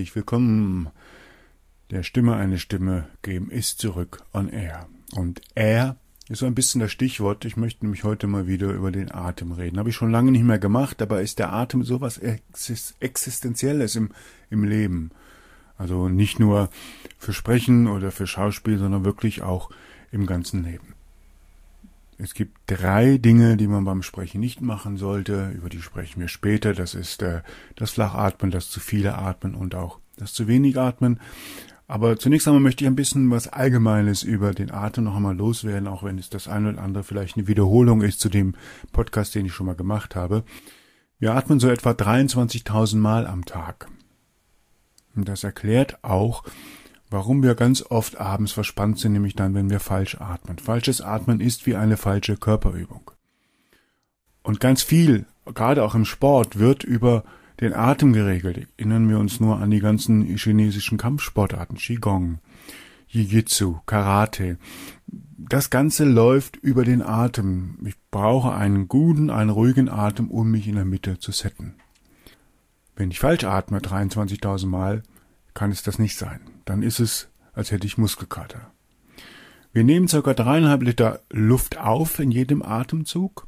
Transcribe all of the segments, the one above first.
herzlich willkommen. Der Stimme eine Stimme geben ist zurück on Air. Und Air ist so ein bisschen das Stichwort. Ich möchte nämlich heute mal wieder über den Atem reden. Habe ich schon lange nicht mehr gemacht, aber ist der Atem sowas Existenzielles im Leben. Also nicht nur für Sprechen oder für Schauspiel, sondern wirklich auch im ganzen Leben. Es gibt 3 Dinge, die man beim Sprechen nicht machen sollte. Über die sprechen wir später. Das ist das Flachatmen, das zu viele Atmen und auch das zu wenig Atmen. Aber zunächst einmal möchte ich ein bisschen was Allgemeines über den Atem noch einmal loswerden, auch wenn es das eine oder andere vielleicht eine Wiederholung ist zu dem Podcast, den ich schon mal gemacht habe. Wir atmen so etwa 23.000 Mal am Tag. Und das erklärt auch, warum wir ganz oft abends verspannt sind, nämlich dann, wenn wir falsch atmen. Falsches Atmen ist wie eine falsche Körperübung. Und ganz viel, gerade auch im Sport, wird über den Atem geregelt. Erinnern wir uns nur an die ganzen chinesischen Kampfsportarten, Qigong, Jiu-Jitsu, Karate. Das Ganze läuft über den Atem. Ich brauche einen guten, einen ruhigen Atem, um mich in der Mitte zu setten. Wenn ich falsch atme, 23.000 Mal, kann es das nicht sein. Dann ist es, als hätte ich Muskelkater. Wir nehmen ca. 3,5 Liter Luft auf in jedem Atemzug.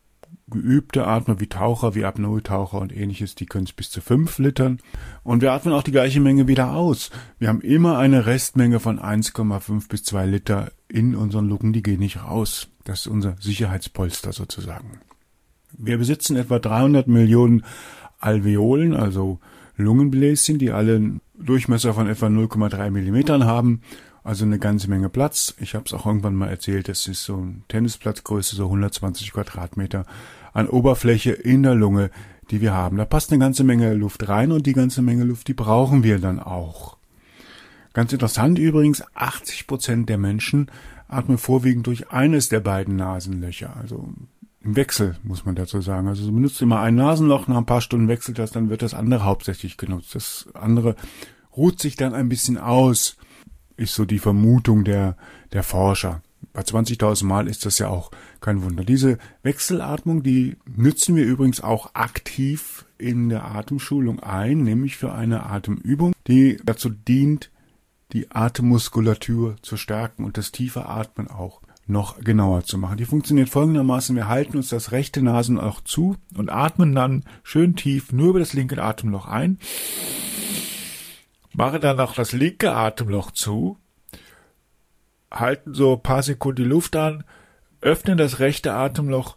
Geübte Atmer wie Taucher, wie Apnoe-Taucher und ähnliches, die können es bis zu 5 Litern. Und wir atmen auch die gleiche Menge wieder aus. Wir haben immer eine Restmenge von 1,5 bis 2 Liter in unseren Lungen, die gehen nicht raus. Das ist unser Sicherheitspolster sozusagen. Wir besitzen etwa 300 Millionen Alveolen, also Lungenbläschen, die alle einen Durchmesser von etwa 0,3 Millimetern haben, also eine ganze Menge Platz. Ich habe es auch irgendwann mal erzählt, das ist so ein Tennisplatzgröße, so 120 Quadratmeter an Oberfläche in der Lunge, die wir haben. Da passt eine ganze Menge Luft rein und die ganze Menge Luft, die brauchen wir dann auch. Ganz interessant übrigens, 80% der Menschen atmen vorwiegend durch eines der beiden Nasenlöcher, also im Wechsel, muss man dazu sagen. Also du benutzt immer ein Nasenloch, nach ein paar Stunden wechselt das, dann wird das andere hauptsächlich genutzt. Das andere ruht sich dann ein bisschen aus, ist so die Vermutung der Forscher. Bei 20.000 Mal ist das ja auch kein Wunder. Diese Wechselatmung, die nützen wir übrigens auch aktiv in der Atemschulung ein, nämlich für eine Atemübung, die dazu dient, die Atemmuskulatur zu stärken und das tiefe Atmen auch noch genauer zu machen. Die funktioniert folgendermaßen: Wir halten uns das rechte Nasenloch zu und atmen dann schön tief nur über das linke Atemloch ein, machen dann auch das linke Atemloch zu, halten so ein paar Sekunden die Luft an, öffnen das rechte Atemloch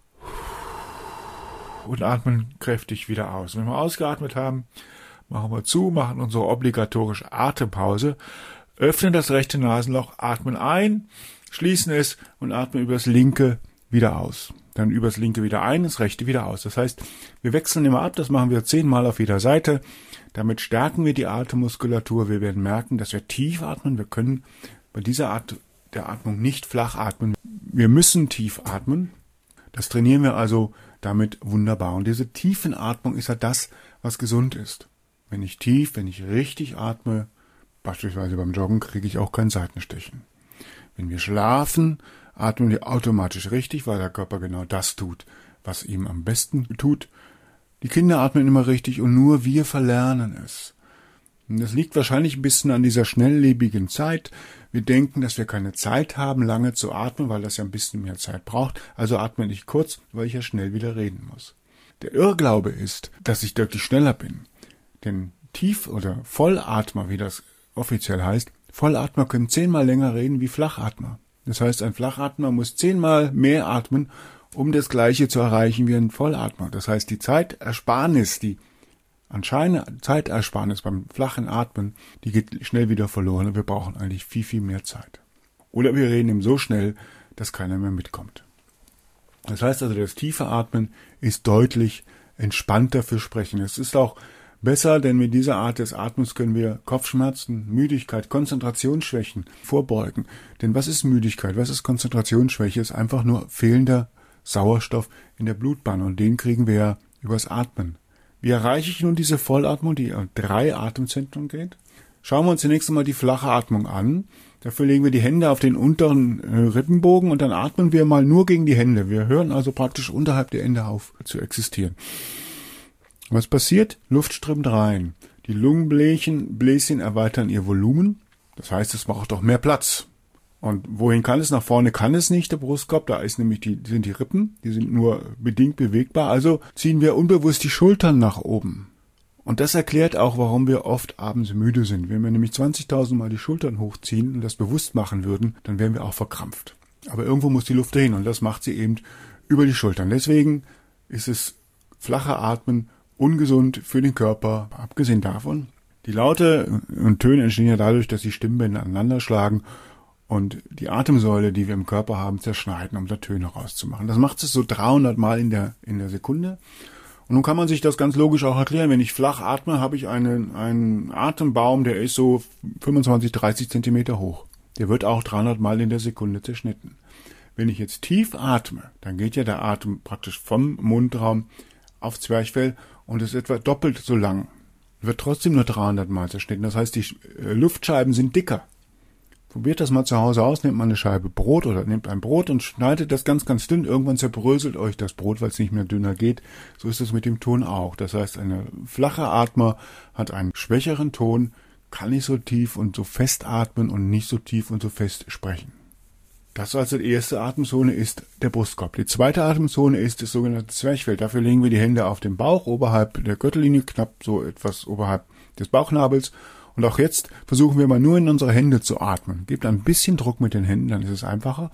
und atmen kräftig wieder aus. Wenn wir ausgeatmet haben, machen wir zu, machen unsere obligatorische Atempause, öffnen das rechte Nasenloch, atmen ein, schließen es und atmen über das linke wieder aus. Dann über das linke wieder ein, das rechte wieder aus. Das heißt, wir wechseln immer ab, das machen wir 10 Mal auf jeder Seite. Damit stärken wir die Atemmuskulatur. Wir werden merken, dass wir tief atmen. Wir können bei dieser Art der Atmung nicht flach atmen. Wir müssen tief atmen. Das trainieren wir also damit wunderbar. Und diese Tiefenatmung ist ja das, was gesund ist. Wenn ich richtig atme, beispielsweise beim Joggen, kriege ich auch kein Seitenstechen. Wenn wir schlafen, atmen wir automatisch richtig, weil der Körper genau das tut, was ihm am besten tut. Die Kinder atmen immer richtig und nur wir verlernen es. Und das liegt wahrscheinlich ein bisschen an dieser schnelllebigen Zeit. Wir denken, dass wir keine Zeit haben, lange zu atmen, weil das ja ein bisschen mehr Zeit braucht. Also atme ich kurz, weil ich ja schnell wieder reden muss. Der Irrglaube ist, dass ich deutlich schneller bin. Denn Tief- oder Vollatmer, wie das offiziell heißt, Vollatmer können 10-mal länger reden wie Flachatmer. Das heißt, ein Flachatmer muss 10-mal mehr atmen, um das Gleiche zu erreichen wie ein Vollatmer. Das heißt, die Zeitersparnis, die anscheinende Zeitersparnis beim flachen Atmen, die geht schnell wieder verloren und wir brauchen eigentlich viel, viel mehr Zeit. Oder wir reden eben so schnell, dass keiner mehr mitkommt. Das heißt also, das tiefe Atmen ist deutlich entspannter für Sprechen. Es ist auch besser, denn mit dieser Art des Atmens können wir Kopfschmerzen, Müdigkeit, Konzentrationsschwächen vorbeugen. Denn was ist Müdigkeit? Was ist Konzentrationsschwäche? Es ist einfach nur fehlender Sauerstoff in der Blutbahn und den kriegen wir ja übers Atmen. Wie erreiche ich nun diese Vollatmung, die an 3 Atemzentren geht? Schauen wir uns zunächst einmal die flache Atmung an. Dafür legen wir die Hände auf den unteren Rippenbogen und dann atmen wir mal nur gegen die Hände. Wir hören also praktisch unterhalb der Hände auf zu existieren. Was passiert? Luft strömt rein. Die Lungenbläschen erweitern ihr Volumen. Das heißt, es braucht auch mehr Platz. Und wohin kann es? Nach vorne kann es nicht, der Brustkorb. Da ist nämlich sind die Rippen, die sind nur bedingt bewegbar. Also ziehen wir unbewusst die Schultern nach oben. Und das erklärt auch, warum wir oft abends müde sind. Wenn wir nämlich 20.000 Mal die Schultern hochziehen und das bewusst machen würden, dann wären wir auch verkrampft. Aber irgendwo muss die Luft hin und das macht sie eben über die Schultern. Deswegen ist es flache Atmen ungesund für den Körper. Abgesehen davon, die Laute und Töne entstehen ja dadurch, dass die Stimmbänder aneinander schlagen und die Atemsäule, die wir im Körper haben, zerschneiden, um da Töne rauszumachen. Das macht es so 300 Mal in der Sekunde. Und nun kann man sich das ganz logisch auch erklären. Wenn ich flach atme, habe ich einen Atembaum, der ist so 25, 30 Zentimeter hoch. Der wird auch 300 Mal in der Sekunde zerschnitten. Wenn ich jetzt tief atme, dann geht ja der Atem praktisch vom Mundraum auf Zwerchfell und ist etwa doppelt so lang. Wird trotzdem nur 300 Mal zerschnitten. Das heißt, die Luftscheiben sind dicker. Probiert das mal zu Hause aus, nehmt mal eine Scheibe Brot oder nehmt ein Brot und schneidet das ganz, ganz dünn. Irgendwann zerbröselt euch das Brot, weil es nicht mehr dünner geht. So ist es mit dem Ton auch. Das heißt, eine flache Atmer hat einen schwächeren Ton, kann nicht so tief und so fest atmen und nicht so tief und so fest sprechen. Das also die erste Atemzone ist der Brustkorb. Die zweite Atemzone ist das sogenannte Zwerchfell. Dafür legen wir die Hände auf den Bauch, oberhalb der Gürtellinie, knapp so etwas oberhalb des Bauchnabels. Und auch jetzt versuchen wir mal nur in unsere Hände zu atmen. Gebt ein bisschen Druck mit den Händen, dann ist es einfacher.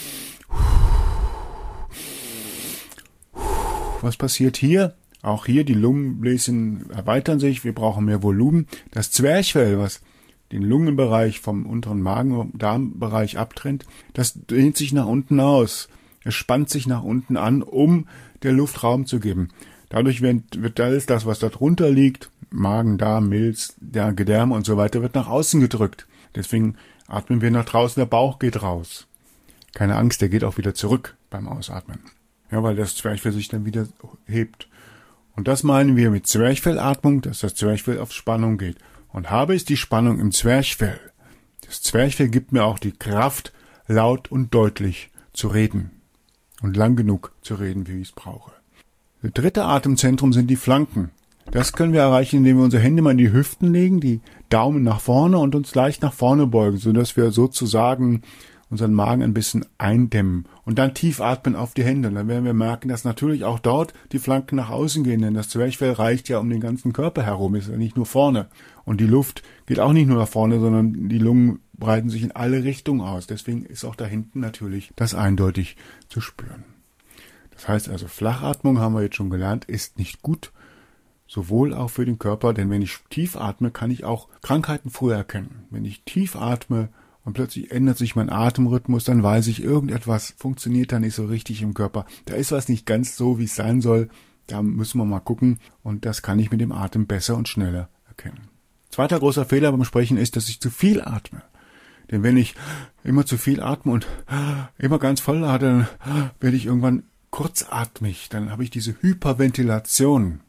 Was passiert hier? Auch hier, die Lungenbläschen erweitern sich, wir brauchen mehr Volumen. Das Zwerchfell, was den Lungenbereich vom unteren Magen-Darm-Bereich abtrennt, das dehnt sich nach unten aus. Es spannt sich nach unten an, um der Luft Raum zu geben. Dadurch wird alles das, was da drunter liegt, Magen, Darm, Milz, der Gedärme und so weiter, wird nach außen gedrückt. Deswegen atmen wir nach draußen, der Bauch geht raus. Keine Angst, der geht auch wieder zurück beim Ausatmen. Ja, weil das Zwerchfell sich dann wieder hebt. Und das meinen wir mit Zwerchfellatmung, dass das Zwerchfell auf Spannung geht. Und habe ich die Spannung im Zwerchfell. Das Zwerchfell gibt mir auch die Kraft, laut und deutlich zu reden. Und lang genug zu reden, wie ich es brauche. Das dritte Atemzentrum sind die Flanken. Das können wir erreichen, indem wir unsere Hände mal in die Hüften legen, die Daumen nach vorne und uns leicht nach vorne beugen, sodass wir sozusagen unseren Magen ein bisschen eindämmen und dann tief atmen auf die Hände. Und dann werden wir merken, dass natürlich auch dort die Flanken nach außen gehen, denn das Zwerchfell reicht ja um den ganzen Körper herum, ist ja nicht nur vorne. Und die Luft geht auch nicht nur nach vorne, sondern die Lungen breiten sich in alle Richtungen aus. Deswegen ist auch da hinten natürlich das eindeutig zu spüren. Das heißt also, Flachatmung, haben wir jetzt schon gelernt, ist nicht gut, sowohl auch für den Körper, denn wenn ich tief atme, kann ich auch Krankheiten früher erkennen. Wenn ich tief atme und plötzlich ändert sich mein Atemrhythmus, dann weiß ich, irgendetwas funktioniert da nicht so richtig im Körper. Da ist was nicht ganz so, wie es sein soll. Da müssen wir mal gucken und das kann ich mit dem Atem besser und schneller erkennen. Zweiter großer Fehler beim Sprechen ist, dass ich zu viel atme. Denn wenn ich immer zu viel atme und immer ganz voll atme, dann werde ich irgendwann kurzatmig. Dann habe ich diese Hyperventilation.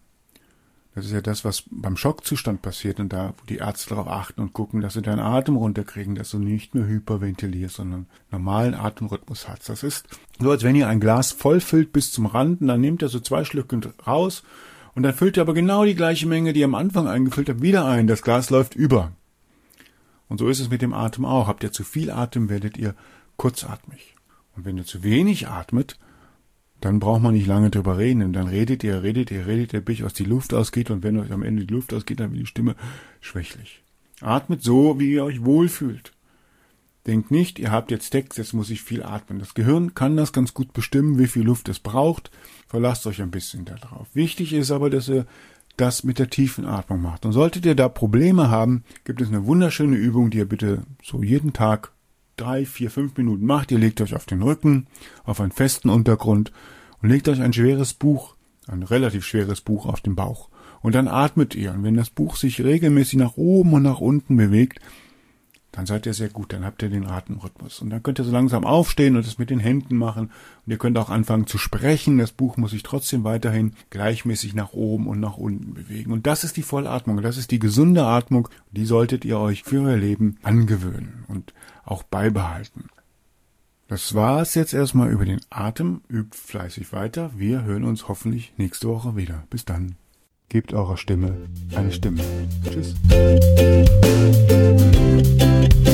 Das ist ja das, was beim Schockzustand passiert und da, wo die Ärzte darauf achten und gucken, dass sie deinen Atem runterkriegen, dass du nicht mehr hyperventilierst, sondern normalen Atemrhythmus hast. Das ist so, als wenn ihr ein Glas voll füllt bis zum Rand und dann nehmt ihr so 2 Schlücke raus und dann füllt ihr aber genau die gleiche Menge, die ihr am Anfang eingefüllt habt, wieder ein. Das Glas läuft über. Und so ist es mit dem Atem auch. Habt ihr zu viel Atem, werdet ihr kurzatmig. Und wenn ihr zu wenig atmet, dann braucht man nicht lange drüber reden. Und dann redet ihr, bis euch die Luft ausgeht. Und wenn euch am Ende die Luft ausgeht, dann wird die Stimme schwächlich. Atmet so, wie ihr euch wohlfühlt. Denkt nicht, ihr habt jetzt Text, jetzt muss ich viel atmen. Das Gehirn kann das ganz gut bestimmen, wie viel Luft es braucht. Verlasst euch ein bisschen darauf. Wichtig ist aber, dass ihr das mit der tiefen Atmung macht. Und solltet ihr da Probleme haben, gibt es eine wunderschöne Übung, die ihr bitte so jeden Tag 3, 4, 5 Minuten macht. Ihr legt euch auf den Rücken, auf einen festen Untergrund und legt euch ein schweres Buch, ein relativ schweres Buch auf den Bauch. Und dann atmet ihr. Und wenn das Buch sich regelmäßig nach oben und nach unten bewegt, dann seid ihr sehr gut, dann habt ihr den Atemrhythmus. Und dann könnt ihr so langsam aufstehen und es mit den Händen machen. Und ihr könnt auch anfangen zu sprechen. Das Buch muss sich trotzdem weiterhin gleichmäßig nach oben und nach unten bewegen. Und das ist die Vollatmung, das ist die gesunde Atmung. Die solltet ihr euch für euer Leben angewöhnen und auch beibehalten. Das war's jetzt erstmal über den Atem. Übt fleißig weiter. Wir hören uns hoffentlich nächste Woche wieder. Bis dann. Gebt eurer Stimme eine Stimme. Tschüss.